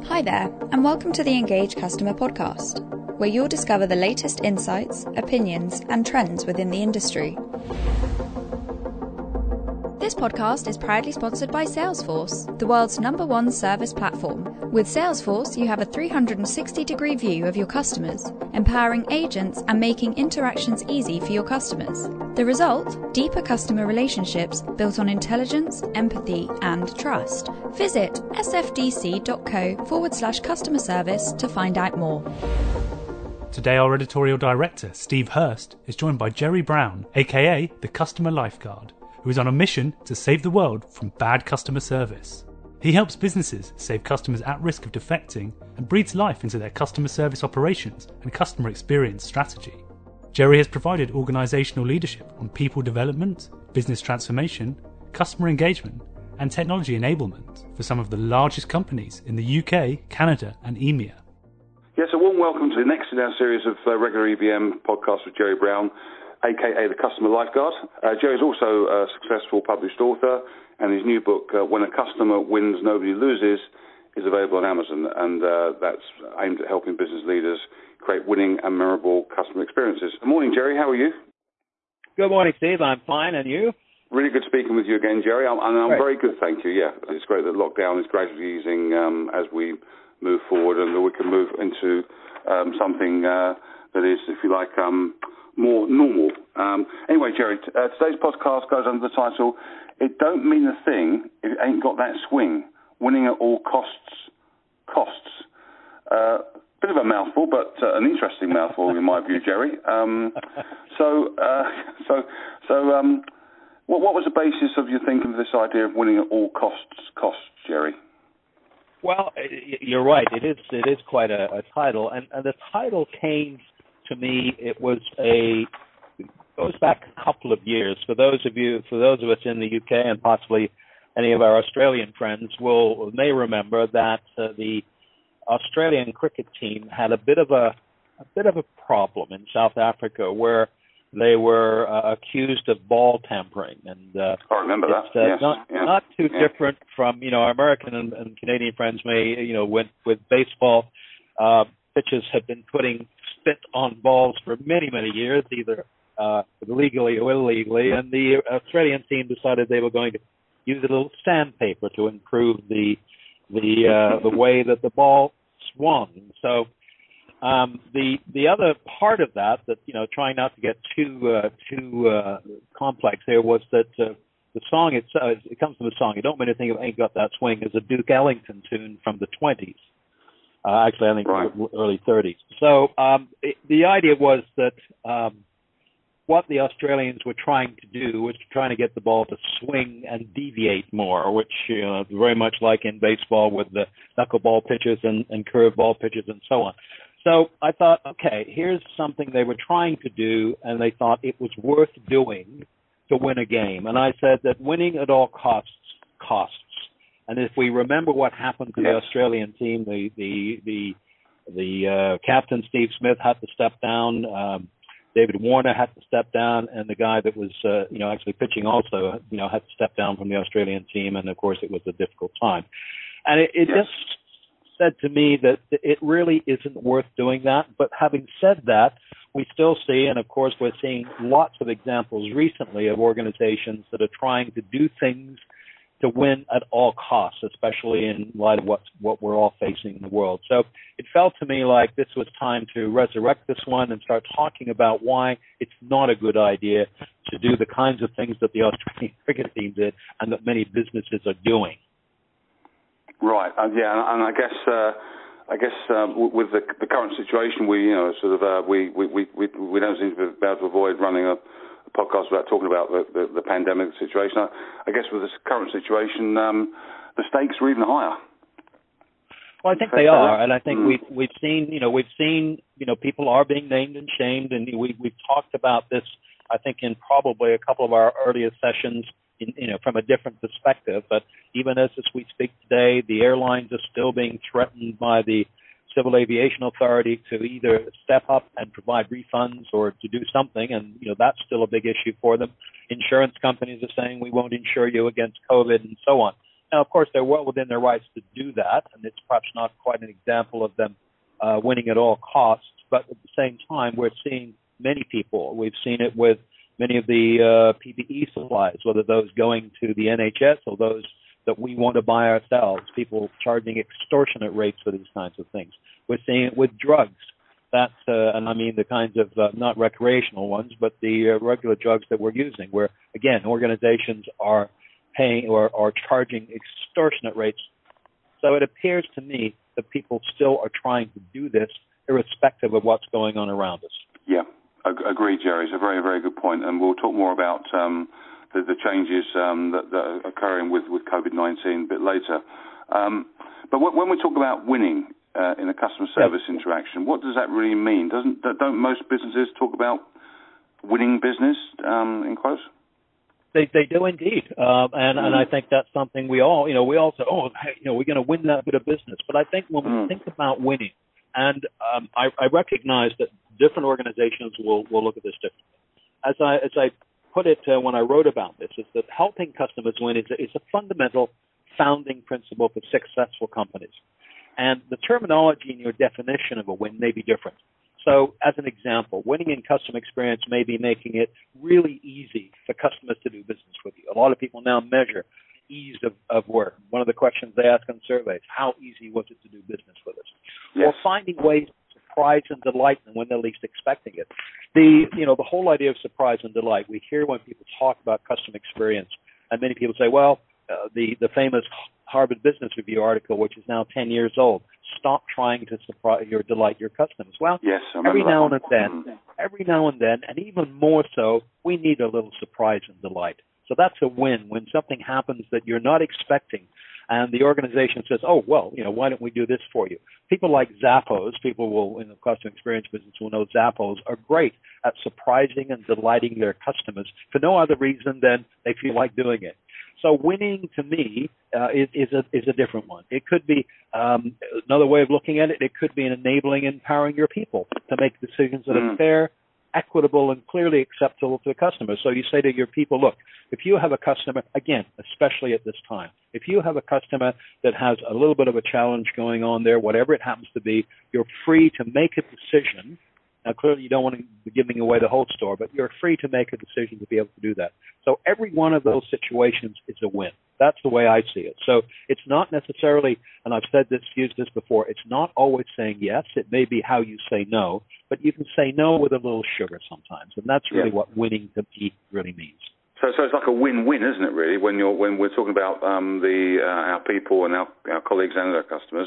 Hi there, and welcome to the Engage Customer Podcast, where you'll discover the latest insights, opinions, and trends within the industry. This podcast is proudly sponsored by Salesforce, the world's #1 service platform. With Salesforce, you have a 360-degree view of your customers, empowering agents and making interactions easy for your customers. The result? Deeper customer relationships built on intelligence, empathy, and trust. Visit sfdc.co/customer service to find out more. Today, our editorial director, Steve Hurst, is joined by Jerry Brown, aka the Customer Lifeguard, who is on a mission to save the world from bad customer service. He helps businesses save customers at risk of defecting and breathes life into their customer service operations and customer experience strategy. Jerry has provided organisational leadership on people development, business transformation, customer engagement, and technology enablement for some of the largest companies in the UK, Canada, and EMEA. Yes, a warm welcome to the next in our series of regular EBM podcasts with Jerry Brown, aka the Customer Lifeguard. Jerry is also a successful published author, and his new book, When a Customer Wins, Nobody Loses, is available on Amazon, and that's aimed at helping business leaders create winning and memorable customer experiences. Good morning, Jerry. How are you? Good morning, Steve. I'm fine, and you? Really good speaking with you again, Jerry. I'm very good, thank you. Yeah, it's great that lockdown is gradually easing as we move forward, and that we can move into something that is, if you like, more normal. Anyway, Jerry, today's podcast goes under the title, It Don't Mean a Thing If It Ain't Got That Swing, Winning at All Costs. Bit of a mouthful, but an interesting mouthful in my view, Jerry. What was the basis of your thinking of this idea of winning at all costs, Jerry? Well, you're right. It is quite a title, and the title came to me. It goes back a couple of years. For those of us in the UK and possibly any of our Australian friends may remember that the Australian cricket team had a bit of a problem in South Africa where they were accused of ball tampering, and I remember that. Yes. Not too different from our American and Canadian friends may with baseball. Pitchers have been putting spit on balls for many years, either legally or illegally, and the Australian team decided they were going to use a little sandpaper to improve the way that the ball swung. So the other part of that trying not to get too complex here was that the song itself, it comes from the song, "It Don't Mean a Thing If It Ain't Got That Swing," is a Duke Ellington tune from the 20s. Actually, I think right. Early 30s. So the idea was that what the Australians were trying to do was trying to get the ball to swing and deviate more, which very much like in baseball with the knuckleball pitches and curveball pitches and so on. So I thought, okay, here's something they were trying to do, and they thought it was worth doing to win a game. And I said that winning at all costs. And if we remember what happened to the Australian team, the captain, Steve Smith, had to step down. David Warner had to step down, and the guy that was, actually pitching also, had to step down from the Australian team. And of course, it was a difficult time. And it just said to me that it really isn't worth doing that. But having said that, we still see, and of course, we're seeing lots of examples recently of organizations that are trying to do things to win at all costs, especially in light of what we're all facing in the world. So it felt to me like this was time to resurrect this one and start talking about why it's not a good idea to do the kinds of things that the Australian cricket team did and that many businesses are doing. Right. And I guess with the current situation, we don't seem to be able to avoid running a podcast without talking about the pandemic situation. I guess with this current situation, the stakes are even higher. Well, I think they are, and I think we've seen people are being named and shamed, and we've talked about this, I think, in probably a couple of our earlier sessions, from a different perspective. But even as we speak today, the airlines are still being threatened by the Civil Aviation Authority to either step up and provide refunds or to do something, and that's still a big issue for them. Insurance companies are saying we won't insure you against COVID and so on. Now, of course, they're well within their rights to do that, and it's perhaps not quite an example of them winning at all costs. But at the same time, we're seeing many people. We've seen it with many of the PPE supplies, whether those going to the NHS or those that we want to buy ourselves, people charging extortionate rates for these kinds of things. We're seeing it with drugs. That's, and I mean the kinds of, not recreational ones, but the regular drugs that we're using, where, again, organizations are paying or charging extortionate rates. So it appears to me that people still are trying to do this irrespective of what's going on around us. Yeah, agreed, Jerry. It's a very, very good point. And we'll talk more about the changes that are occurring with COVID-19 a bit later. But when we talk about winning in a customer service interaction, what does that really mean? Don't most businesses talk about winning business, in quotes? They do indeed, and I think that's something we all say, we're going to win that bit of business. But I think when we think about winning, and I recognize that different organizations will look at this differently. As I put it when I wrote about this, is that helping customers win is a fundamental founding principle for successful companies. And the terminology in your definition of a win may be different. So, as an example, winning in customer experience may be making it really easy for customers to do business with you. A lot of people now measure ease of work. One of the questions they ask on surveys, how easy was it to do business with us? Yes. Or finding ways to surprise and delight them when they're least expecting it. The whole idea of surprise and delight, we hear when people talk about customer experience, and many people say, well, the famous Harvard Business Review article, which is now 10 years old, stop trying to surprise or delight your customers. Well, yes, every now and then, and even more so, we need a little surprise and delight. So that's a win when something happens that you're not expecting, and the organization says, oh, well, why don't we do this for you? People like Zappos, people will, in the customer experience business will know Zappos are great at surprising and delighting their customers for no other reason than they feel like doing it. So winning, to me, is a different one. It could be another way of looking at it. It could be an enabling and empowering your people to make decisions that are fair, equitable, and clearly acceptable to the customer. So you say to your people, look, if you have a customer, again, especially at this time, if you have a customer that has a little bit of a challenge going on there, whatever it happens to be, you're free to make a decision. Now, clearly, you don't want to be giving away the whole store, but you're free to make a decision to be able to do that. So every one of those situations is a win. That's the way I see it. So it's not necessarily, and I've used this before, it's not always saying yes. It may be how you say no, but you can say no with a little sugar sometimes, and that's really what winning to me really means. So it's like a win-win, isn't it? Really, when we're talking about our people and our colleagues and our customers.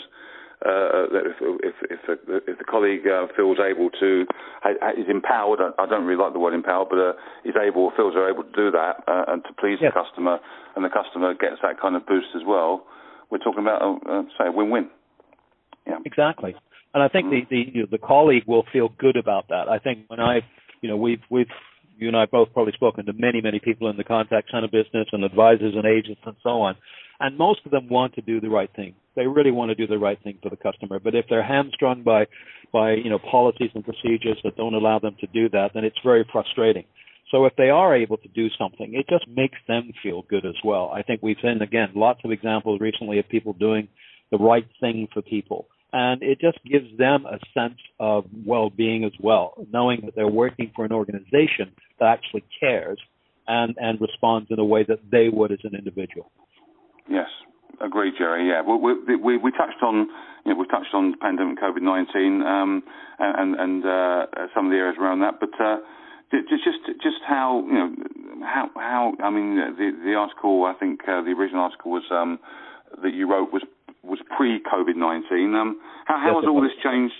If the colleague feels able to, is empowered, I don't really like the word empowered, but feels they're able to do that and to please the customer, and the customer gets that kind of boost as well, we're talking about, say, a win-win. Yeah. Exactly. And I think the colleague will feel good about that. I think when you and I both probably spoken to many, many people in the contact center business and advisors and agents and so on, and most of them want to do the right thing. They really want to do the right thing for the customer. But if they're hamstrung by policies and procedures that don't allow them to do that, then it's very frustrating. So if they are able to do something, it just makes them feel good as well. I think we've seen, again, lots of examples recently of people doing the right thing for people. And it just gives them a sense of well-being as well, knowing that they're working for an organization that actually cares and responds in a way that they would as an individual. Yes, agreed, Jerry. Yeah, we touched on the pandemic, COVID-19, and some of the areas around that. But just how I mean the article, I think the original article was that you wrote was pre-COVID-19. How has all this changed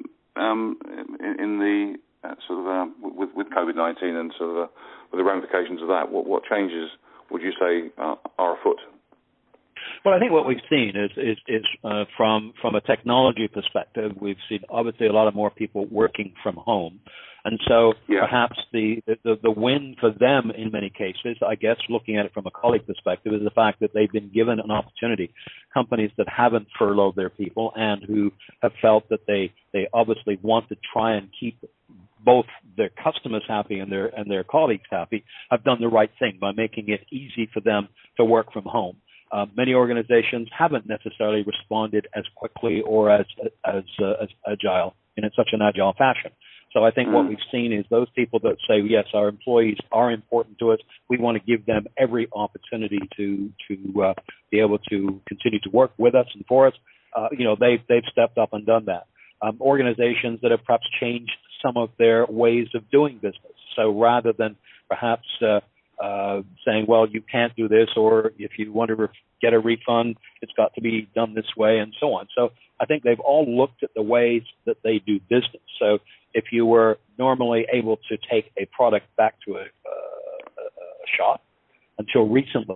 in the sort of with COVID-19 and sort of with the ramifications of that? What changes would you say are afoot? Well, I think what we've seen is from a technology perspective, we've seen obviously a lot of more people working from home. And so perhaps the win for them in many cases, I guess, looking at it from a colleague perspective, is the fact that they've been given an opportunity. Companies that haven't furloughed their people and who have felt that they obviously want to try and keep both their customers happy and their colleagues happy have done the right thing by making it easy for them to work from home. Many organizations haven't necessarily responded as quickly or as agile in such an agile fashion. So I think what we've seen is those people that say, yes, our employees are important to us. We want to give them every opportunity to be able to continue to work with us and for us. They've stepped up and done that. Organizations that have perhaps changed some of their ways of doing business. So rather than perhaps saying, well, you can't do this, or if you want to get a refund, it's got to be done this way, and so on. So I think they've all looked at the ways that they do business. So if you were normally able to take a product back to a shop until recently,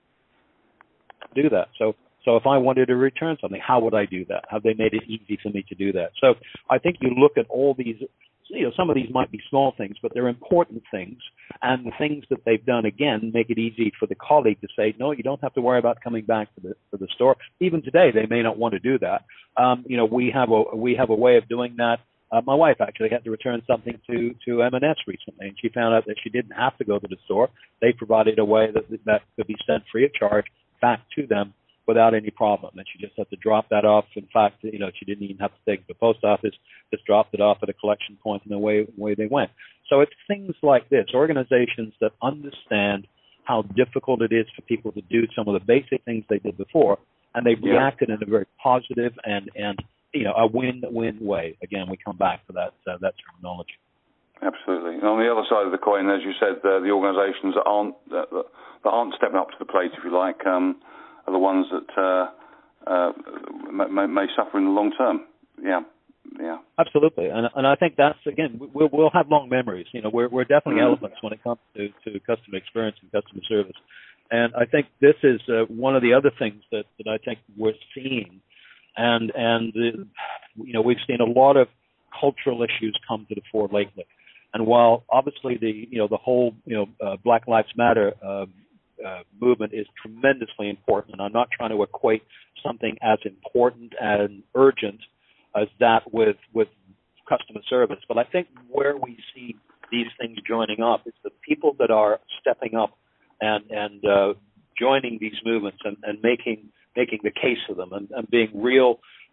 do that. So if I wanted to return something, how would I do that? Have they made it easy for me to do that? So I think you look at all these, some of these might be small things, but they're important things. And the things that they've done, again, make it easy for the colleague to say, no, you don't have to worry about coming back to the store. Even today, they may not want to do that. We have a way of doing that. My wife actually had to return something to M&S recently, and she found out that she didn't have to go to the store. They provided a way that could be sent free of charge back to them without any problem. And she just had to drop that off. In fact, she didn't even have to take it to the post office, just dropped it off at a collection point, and away they went. So it's things like this, organizations that understand how difficult it is for people to do some of the basic things they did before, and they've reacted in a very positive and a win-win way. Again, we come back to that terminology. Absolutely. And on the other side of the coin, as you said, the organisations that aren't stepping up to the plate, if you like, are the ones that may suffer in the long term. Yeah. Absolutely. And I think that's, again, we'll have long memories. We're definitely elephants when it comes to customer experience and customer service. And I think this is one of the other things that I think we're seeing. And we've seen a lot of cultural issues come to the fore lately. And while obviously the whole Black Lives Matter movement is tremendously important, and I'm not trying to equate something as important and urgent as that with customer service, but I think where we see these things joining up is the people that are stepping up and joining these movements and making the case for them and being really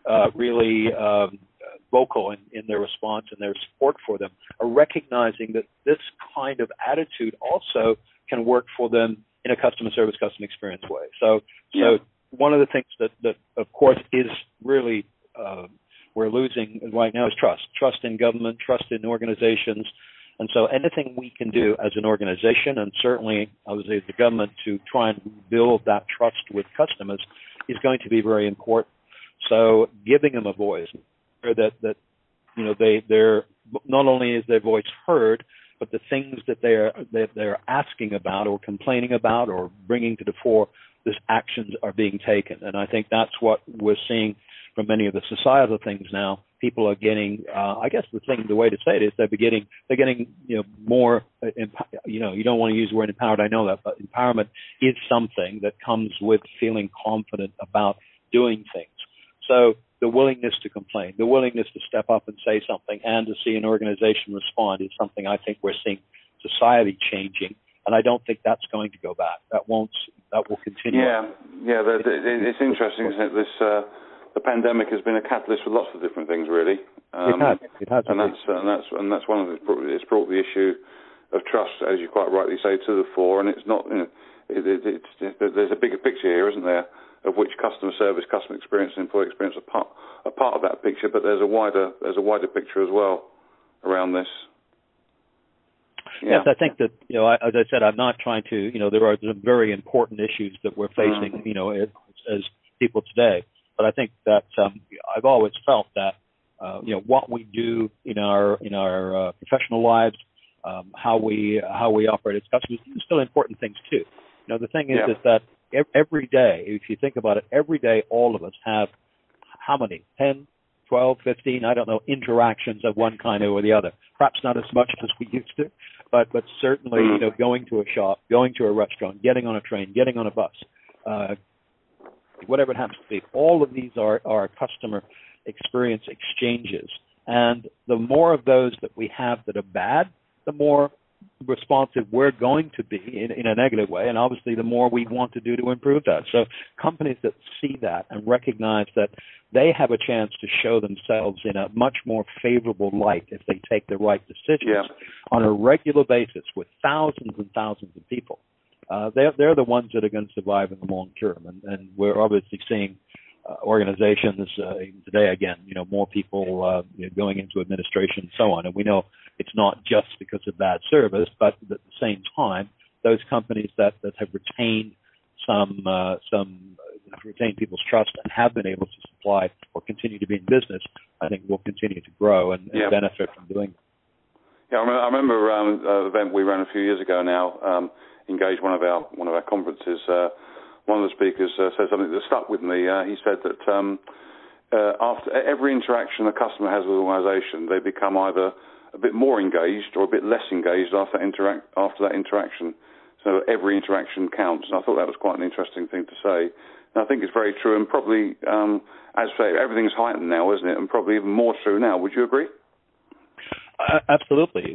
vocal in their response and their support for them, are recognizing that this kind of attitude also can work for them in a customer service, customer experience way. So one of the things that of course is really we're losing right now is trust in government, trust in organizations. And so anything we can do as an organization, and certainly I would say the government, to try and build that trust with customers is going to be very important. So giving them a voice, that they're not only is their voice heard, but the things that they're asking about or complaining about or bringing to the fore, these actions are being taken. And I think that's what we're seeing from many of the societal things now. People are getting, I guess the way to say it is they're getting more, you don't want to use the word empowered, I know that, but empowerment is something that comes with feeling confident about doing things. So the willingness to complain, the willingness to step up and say something and to see an organization respond is something I think we're seeing society changing. And I don't think that's going to go back. That will continue. Yeah. It's interesting, isn't it? The pandemic has been a catalyst for lots of different things, really. It has. And that's one of it's brought the issue of trust, as you quite rightly say, to the fore. And it's not, there's a bigger picture here, isn't there, of which customer service, customer experience, and employee experience are part of that picture. But there's a wider picture as well around this. Yeah. Yes, I think that, as I said, I'm not trying to, there are some very important issues that we're facing, as people today. But I think that I've always felt that, what we do in our professional lives, how we operate as customers, are still important things too. The thing is that every day, if you think about it, every day all of us have how many? 10, 12, 15, I don't know, interactions of one kind or the other. Perhaps not as much as we used to, but certainly, going to a shop, going to a restaurant, getting on a train, getting on a bus, whatever it happens to be. All of these are customer experience exchanges. And the more of those that we have that are bad, the more responsive we're going to be in a negative way, and obviously the more we want to do to improve that. So companies that see that and recognize that they have a chance to show themselves in a much more favorable light if they take the right decisions on a regular basis with thousands and thousands of people, they're the ones that are going to survive in the long term. And we're obviously seeing organizations even today, again, more people going into administration and so on. And we know it's not just because of bad service, but at the same time, those companies that have retained retained people's trust and have been able to supply or continue to be in business, I think will continue to grow and benefit from doing it. Yeah, I remember an event we ran a few years ago now, Engage, one of our conferences. One of the speakers said something that stuck with me. He said that after every interaction a customer has with an organisation, they become either a bit more engaged or a bit less engaged after that interaction. So every interaction counts. And I thought that was quite an interesting thing to say. And I think it's very true, and probably, as I say, everything's heightened now, isn't it? And probably even more true now. Would you agree? Absolutely.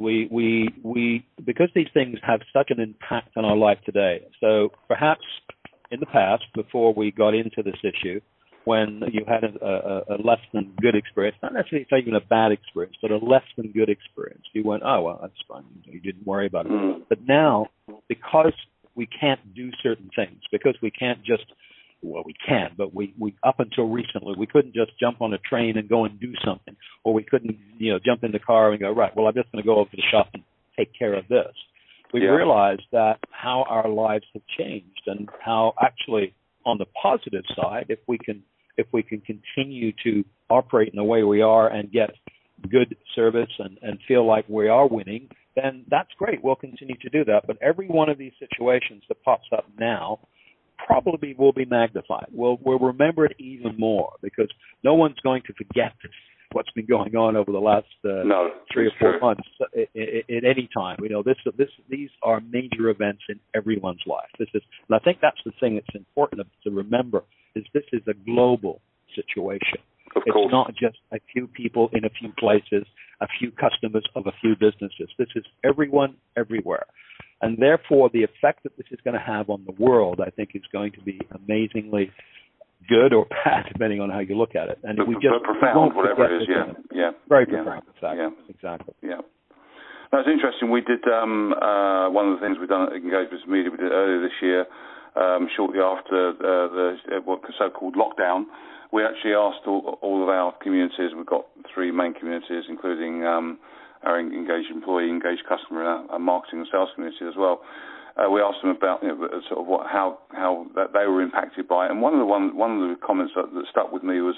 We because these things have such an impact on our life today. So perhaps in the past, before we got into this issue, when you had a less than good experience, not necessarily even a bad experience, but a less than good experience, you went, oh, well, that's fine. You didn't worry about it. But now, because we can't do certain things, because we can't just, well, we can, but we up until recently, we couldn't just jump on a train and go and do something, or we couldn't, jump in the car and go, right, well, I'm just going to go over to the shop and take care of this. We realized that how our lives have changed, and how actually on the positive side, if we can continue to operate in the way we are and get good service and feel like we are winning, then that's great. We'll continue to do that. But every one of these situations that pops up now probably will be magnified. We'll remember it even more, because no one's going to forget what's been going on over the last 3 or 4 months at any time. These are major events in everyone's life. And I think that's the thing that's important to remember, is this is a global situation. It's not just a few people in a few places, a few customers of a few businesses. This is everyone, everywhere. And therefore, the effect that this is going to have on the world, I think, is going to be amazingly good or bad, depending on how you look at it. And profound, whatever it is, Very profound, exactly. Yeah. That's interesting. We did one of the things we've done at Engagement Media, we did earlier this year, shortly after the so-called lockdown. We actually asked all of our communities. We've got 3 main communities, including our engaged employee, engaged customer, and our marketing and sales community as well. We asked them about sort of how that they were impacted by it. And one of the comments that stuck with me was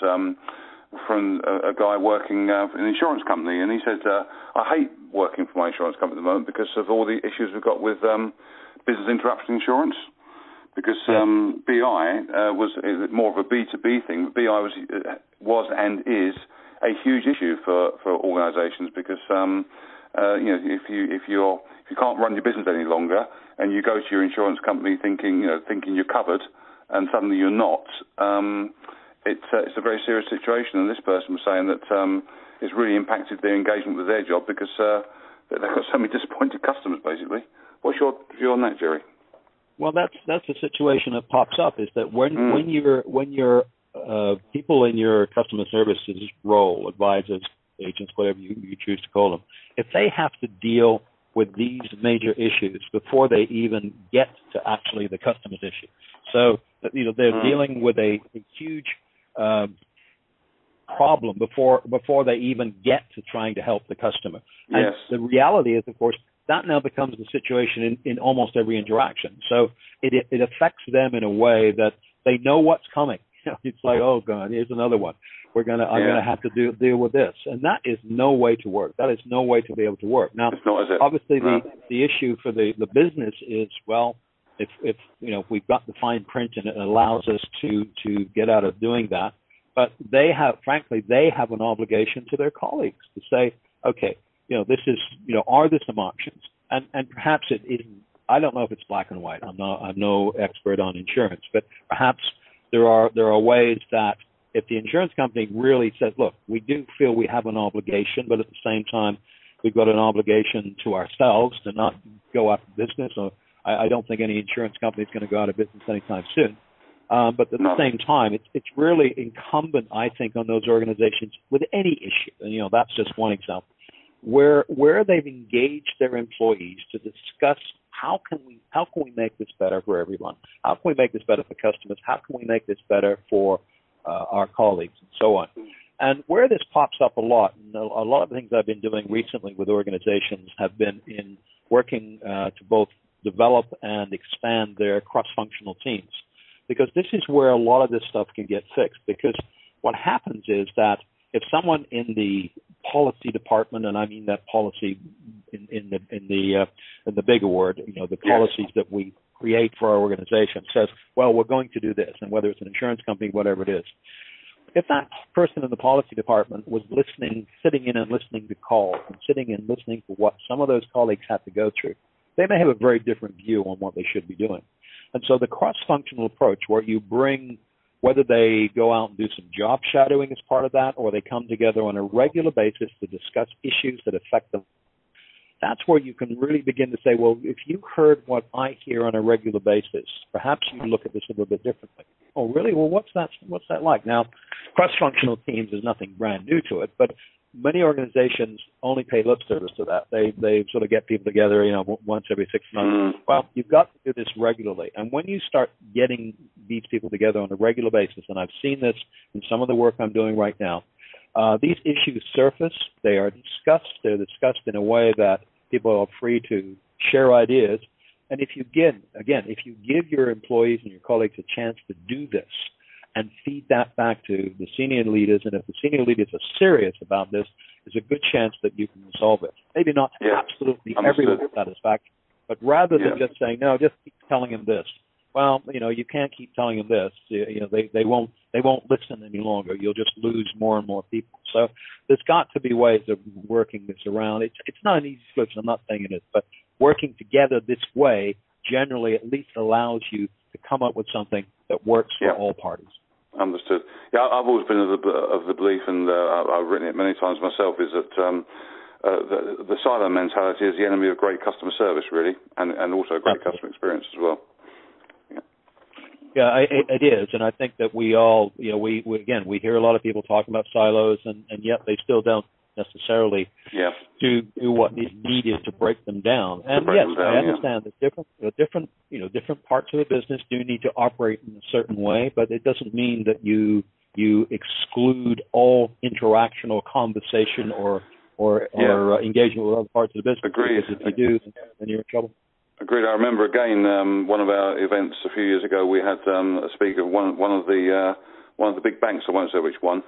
from a guy working for an insurance company, and he said, "I hate working for my insurance company at the moment because of all the issues we've got with business interruption insurance." Because BI was more of a B2B thing. BI was and is a huge issue for organisations, because if you can't run your business any longer and you go to your insurance company thinking you're covered, and suddenly you're not, it's a very serious situation. And this person was saying that it's really impacted their engagement with their job, because they've got so many disappointed customers, basically. What's your view on that, Jerry? Well, that's the situation that pops up, is that when you're people in your customer services role, advisors, agents, whatever you choose to call them, if they have to deal with these major issues before they even get to actually the customer's issue, so they're dealing with a huge problem before they even get to trying to help the customer. And the reality is, of course, that now becomes the situation in almost every interaction. So it affects them in a way that they know what's coming. It's like, oh God, here's another one. I'm gonna have to deal with this, and that is no way to work. That is no way to be able to work. Now, obviously, the issue for the business is, well, if we've got the fine print and it allows us to get out of doing that, but they have an obligation to their colleagues to say, okay, this is, are there some options? And perhaps it isn't. I don't know if it's black and white. I'm no expert on insurance, but perhaps there are ways that if the insurance company really says, look, we do feel we have an obligation, but at the same time, we've got an obligation to ourselves to not go out of business. Or I don't think any insurance company is going to go out of business anytime soon. But at the same time, it's really incumbent, I think, on those organizations with any issue. And, that's just one example, where they've engaged their employees to discuss how can we make this better for everyone? How can we make this better for customers? How can we make this better for our colleagues and so on? And where this pops up a lot, and a lot of the things I've been doing recently with organizations have been in working to both develop and expand their cross-functional teams. Because this is where a lot of this stuff can get fixed. Because what happens is that if someone in the policy department, and I mean that policy in the bigger word, the policies that we create for our organization, says, well, we're going to do this, and whether it's an insurance company, whatever it is. If that person in the policy department was sitting in and listening to calls and sitting and listening to what some of those colleagues had to go through, they may have a very different view on what they should be doing. And so the cross-functional approach, where you bring, whether they go out and do some job shadowing as part of that, or they come together on a regular basis to discuss issues that affect them, that's where you can really begin to say, well, if you heard what I hear on a regular basis, perhaps you look at this a little bit differently. Oh, really? Well, what's that like? Now, cross-functional teams is nothing brand new to it, but many organizations only pay lip service to that. They sort of get people together, once every 6 months. Well, you've got to do this regularly. And when you start getting these people together on a regular basis, and I've seen this in some of the work I'm doing right now, these issues surface. They are discussed. They're discussed in a way that people are free to share ideas. And if you give your employees and your colleagues a chance to do this, and feed that back to the senior leaders. And if the senior leaders are serious about this, there's a good chance that you can resolve it. Maybe not absolutely everyone's satisfaction, but rather than just saying, no, just keep telling him this. Well, you can't keep telling them this. They won't listen any longer. You'll just lose more and more people. So there's got to be ways of working this around. It's not an easy solution. I'm not saying it is, but working together this way generally at least allows you to come up with something that works for all parties. Understood. Yeah, I've always been of the belief, and I've written it many times myself, is that the silo mentality is the enemy of great customer service, really, and also great customer experience as well. Yeah, it is, and I think that we all, we hear a lot of people talking about silos, and yet they still don't necessarily do what is needed to break them down. And yes, I understand that different parts of the business do need to operate in a certain way, but it doesn't mean that you exclude all interaction or conversation or engagement with other parts of the business. Agreed. Because if you do, then you're in trouble. Agreed. I remember again one of our events a few years ago. We had a speaker of one of the big banks. I won't say which one.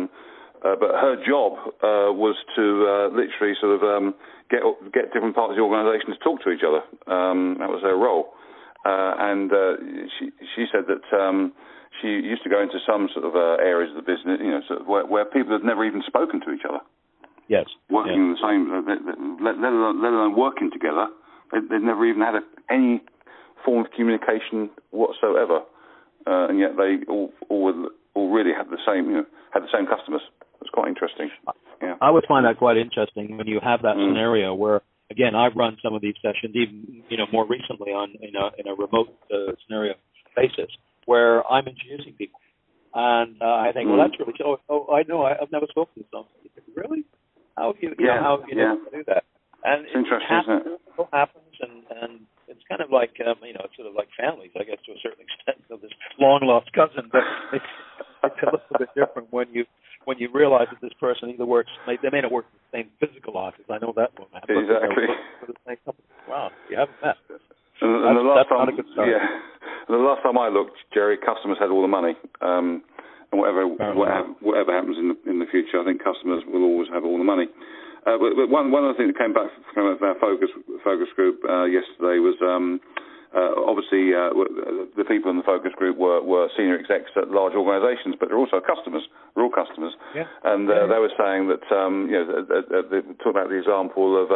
But her job was to literally sort of get different parts of the organisation to talk to each other. That was her role. And she said that she used to go into some sort of areas of the business, sort of where people had never even spoken to each other. Yes. Working in the same, let alone working together. They'd never even had any form of communication whatsoever, and yet they all really had the same customers. It's quite interesting. Yeah. I would find that quite interesting when you have that scenario where, again, I've run some of these sessions, even more recently in a remote scenario basis, where I'm introducing people, and I think, well, that's really cool. Oh, I know, I've never spoken to someone. Really? How have you do that? And it's interesting, isn't it? It happens, and it's kind of like it's sort of like families, I guess, to a certain extent. So this long lost cousin, but it's a little bit different when you realize that this person either works, they may not work in the same physical office. I know that won't happen. Exactly. For the same company. Wow, you haven't met. And that's not a good start. Yeah. The last time I looked, Jerry, customers had all the money. And whatever happens in the future, I think customers will always have all the money. But one other thing that came back from our focus group yesterday was obviously the people in the focus group were senior execs at large organisations, but they're also customers. We're all customers, and they were saying that they talked about the example of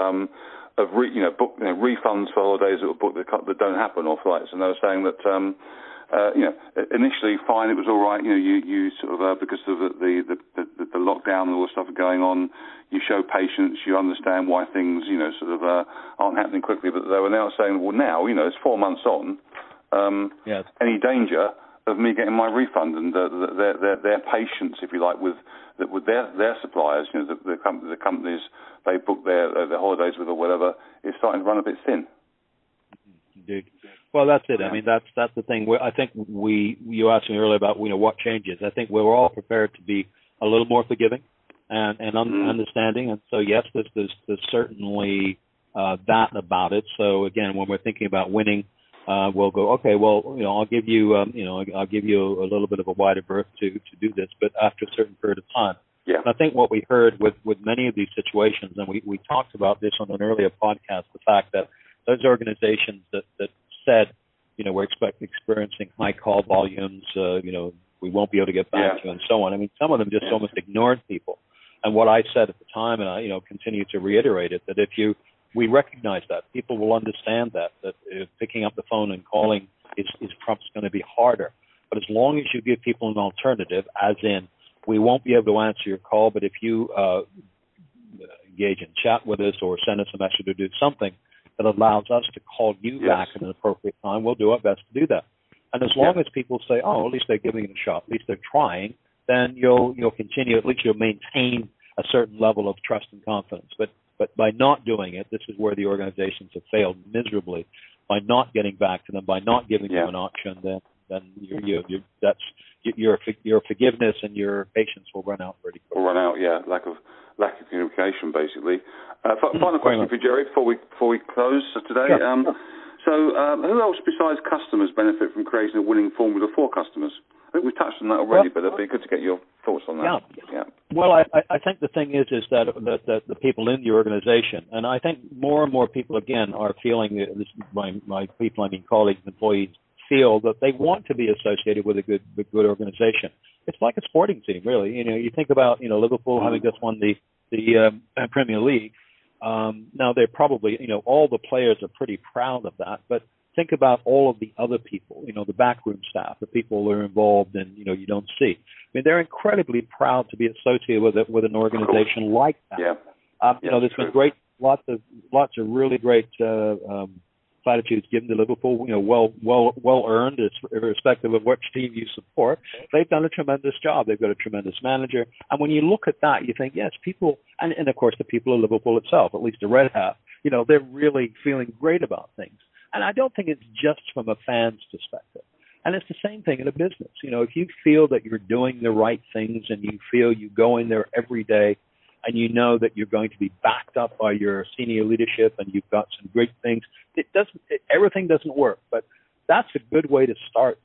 refunds for holidays that were booked that don't happen, or flights, and they were saying that initially fine, it was all right. You sort of because of the lockdown and all the stuff going on, you show patience, you understand why things, sort of aren't happening quickly. But they were now saying, well, now, it's 4 months on. Yes. Any danger of me getting my refund? And their patience, if you like, with their suppliers, the companies they book their holidays with or whatever, is starting to run a bit thin. Indeed. Well, that's it. I mean, that's the thing. I think you asked me earlier about what changes. I think we're all prepared to be a little more forgiving and understanding. And so yes, there's certainly that about it. So again, when we're thinking about winning, we'll go, okay, well, I'll give you I'll give you a little bit of a wider berth to do this, but after a certain period of time. Yeah. And I think what we heard with many of these situations, and we talked about this on an earlier podcast, the fact that those organizations that said, we're experiencing high call volumes, we won't be able to get back to you and so on. I mean, some of them just almost ignored people. And what I said at the time, and I, continue to reiterate it, that we recognize that people will understand that picking up the phone and calling is perhaps going to be harder. But as long as you give people an alternative, as in, we won't be able to answer your call, but if you engage in chat with us or send us a message or do something that allows us to call you back at an appropriate time, we'll do our best to do that. And as long as people say, oh, at least they're giving it a shot, at least they're trying, then you'll continue, at least you'll maintain a certain level of trust and confidence. But by not doing it, this is where the organizations have failed miserably. By not getting back to them, by not giving them an option, then your forgiveness and your patience will run out pretty quickly. Will run out, lack of communication, basically. Final question for Jerry before we close today. Yeah. So, who else besides customers benefit from creating a winning formula for customers? I think we've touched on that already, but it'd be good to get your thoughts on that. Yeah. Well, I think the thing is that the people in the organization, and I think more and more people again are feeling my people, I mean colleagues, employees, feel that they want to be associated with a good organization. It's like a sporting team, really. You think about Liverpool having just won the Premier League. Now they're probably all the players are pretty proud of that, but think about all of the other people, the backroom staff, the people who are involved and you don't see. I mean, they're incredibly proud to be associated with an organization like that. Yeah. There's been lots of really great platitudes given to Liverpool, well earned, irrespective of which team you support. They've done a tremendous job. They've got a tremendous manager. And when you look at that, you think, yes, people, and of course the people of Liverpool itself, at least the red half, they're really feeling great about things. And I don't think it's just from a fan's perspective. And it's the same thing in a business. If you feel that you're doing the right things and you feel you go in there every day and you know that you're going to be backed up by your senior leadership and you've got some great things, everything doesn't work, but that's a good way to start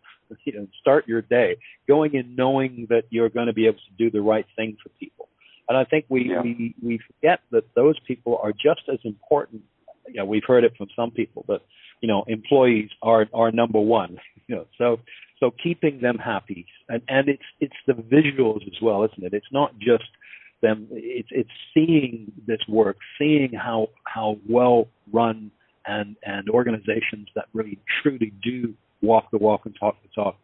your day, going in knowing that you're going to be able to do the right thing for people. And I think we forget that those people are just as important. We've heard it from some people, but employees are number one. So keeping them happy, and it's the visuals as well, isn't it? It's not just them. It's seeing this work, seeing how well run and organizations that really truly do walk the walk and talk the talk.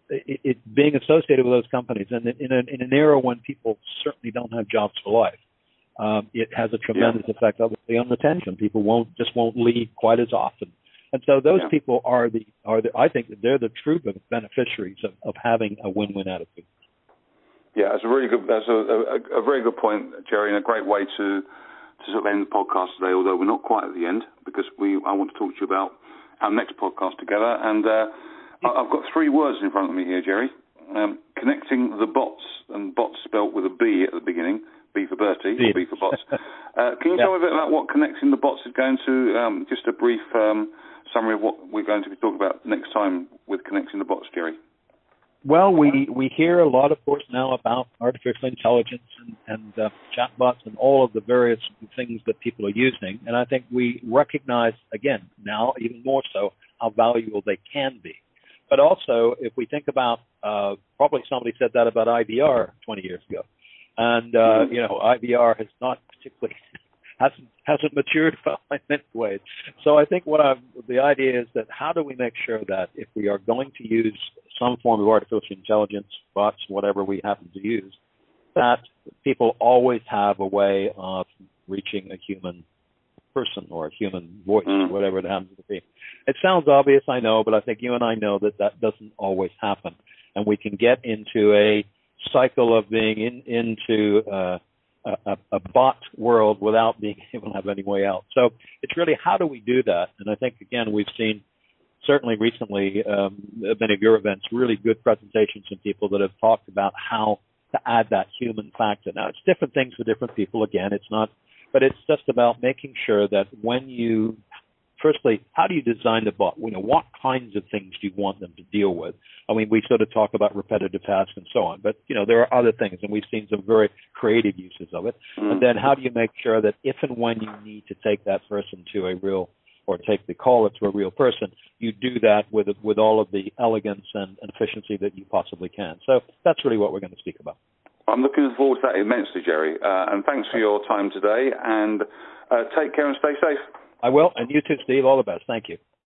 It being associated with those companies, and in an era when people certainly don't have jobs for life, it has a tremendous effect, obviously, on retention. People won't leave quite as often, and so those people are I think that they're the true beneficiaries of having a win-win attitude. Yeah, that's a very good point, Jerry, and a great way to sort of end the podcast today. Although we're not quite at the end, because I want to talk to you about our next podcast together, and I've got 3 words in front of me here, Jerry. Connecting the bots, and bots spelt with a B at the beginning. B for Bertie, or B for bots. Can you tell me a bit about what Connecting the Bots is going to, just a brief summary of what we're going to be talking about next time with Connecting the Bots, Jerry? Well, we hear a lot, of course, now about artificial intelligence and chatbots and all of the various things that people are using. And I think we recognize, again, now even more so, how valuable they can be. But also, if we think about, probably somebody said that about IVR 20 years ago. And, IVR has not particularly, hasn't matured well in many ways. So I think the idea is that how do we make sure that if we are going to use some form of artificial intelligence, bots, whatever we happen to use, that people always have a way of reaching a human person or a human voice, whatever it happens to be. It sounds obvious, I know, but I think you and I know that doesn't always happen. And we can get into a cycle of being into a bot world without being able to have any way out. So it's really, how do we do that? And I think, again, we've seen certainly recently many of your events, really good presentations from people that have talked about how to add that human factor. Now, it's different things for different people. Again, it's not, but it's just about making sure that when you, firstly, how do you design the bot? You know, what kinds of things do you want them to deal with? I mean, we sort of talk about repetitive tasks and so on, but, you know, there are other things, and we've seen some very creative uses of it. And then how do you make sure that if and when you need to take that person to a real, or take the caller to a real person, you do that with all of the elegance and efficiency that you possibly can. So that's really what we're going to speak about. I'm looking forward to that immensely, Jerry. And thanks for your time today. And take care and stay safe. I will. And you too, Steve. All the best. Thank you.